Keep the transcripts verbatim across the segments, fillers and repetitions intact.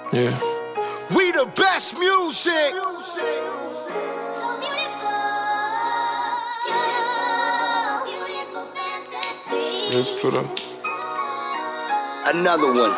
Yeah. We the best music. So beautiful, beautiful, beautiful fantasy. Let's put up. Another one.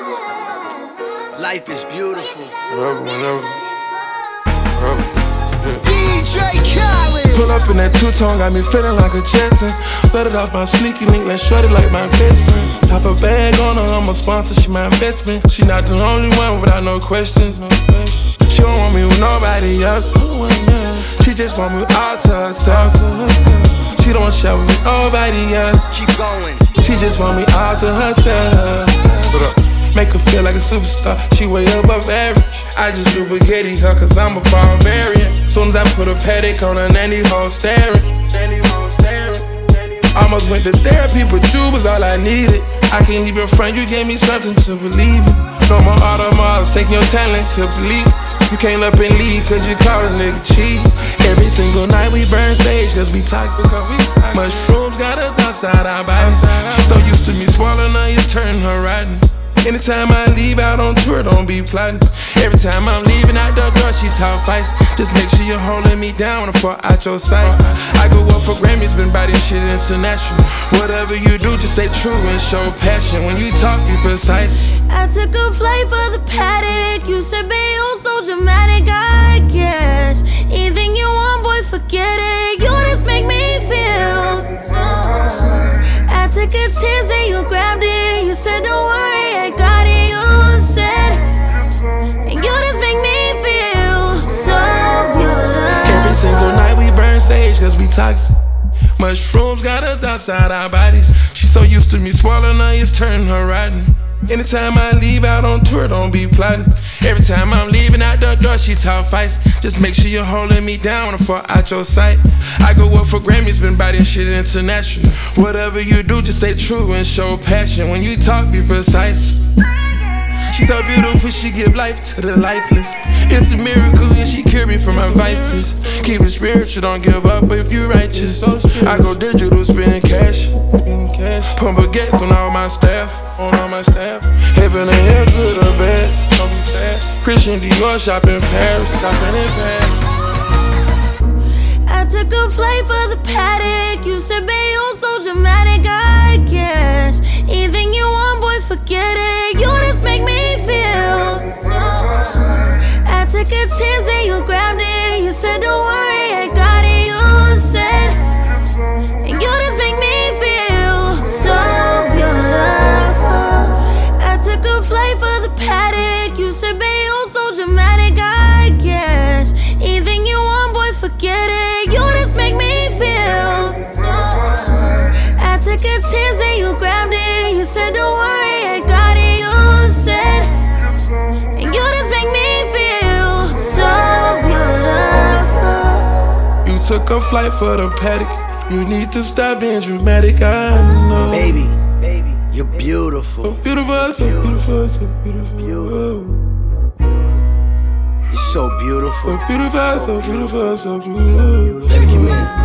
Life is beautiful. Whatever, whenever. Whatever. Yeah. D J Khaled. Pull up in that two-tone, got me feeling like a Jetson. Let it off my sneaky link, let's shorty like my best friend. Top a bag on her, I'm a sponsor, she my investment. She not the only one without no questions. No questions. She don't want me with nobody else. She just want me all to herself. She don't share with nobody else. Keep going. She just want me all to herself. What up? Make her feel like a superstar, she way above average. I just do spaghetti her cause I'm a barbarian. Soon as I put a paddock on her, nanny hole staring. Nanny hole staring. Almost went to therapy, but you was all I needed. I can't even front, you gave me something to believe in. No more automobiles, taking your talent to believe. You came up and leave cause you call a nigga cheap. Every single night we burn sage cause we toxic. Mushrooms got us outside our bodies. She's so used to me swallowing her, it's turning her rotten. Anytime I leave out on tour, don't be plotting. Every time I'm leaving out the door, she talk fights. Just make sure you're holding me down when I fall out your sight. I go up for Grammys, been body shit international. Whatever you do, just stay true and show passion. When you talk, be precise. I took a flight for the paddock. You said, babe, you're so dramatic, I guess. Anything you want, boy, forget it. You just make me feel so. I took a chance and you grabbed it. You said, don't worry, I got it. You said, and you just make me feel so beautiful. Every single night we burn sage cause we toxic. Mushrooms got us outside our bodies. She's so used to me swallowing her, it's turning her rotten. Anytime I leave out on tour, don't be plotting. Every time I'm leaving out the door, she talk fights. Just make sure you're holding me down when I fall out your sight. I go up for Grammys, been body shit international. Whatever you do, just stay true and show passion. When you talk, be precise. She's so beautiful, she give life to the lifeless. It's a miracle, yeah, she cured me from my vices. Keep it spiritual, don't give up if you righteous. I go digital, spending cash. Pump baguettes on all my staff. On all my staff. Heaven and hell, good or bad. Don't be sad. Christian Dior, shop in Paris. Shopping in Paris. I took a flight for the paddock. You said, babe, you're so dramatic, I guess. Anything you want, boy, forget it. You just make me feel so. I took a chance and you grabbed it. You said, don't worry, I got it. You said, and you just make me feel so beautiful. I took a flight for the paddock. You said, babe, you're so dramatic, I guess. Anything you want, boy, forget it. You just make me feel so. I took a chance and you grabbed it. You said, don't worry, I got it. You said, and you just make me feel so beautiful. You took a flight for the paddock. You need to stop being dramatic, I know. Baby, baby, you're beautiful. So beautiful, so beautiful, so beautiful. You're so beautiful. So beautiful, so beautiful, so beautiful. Baby, come here.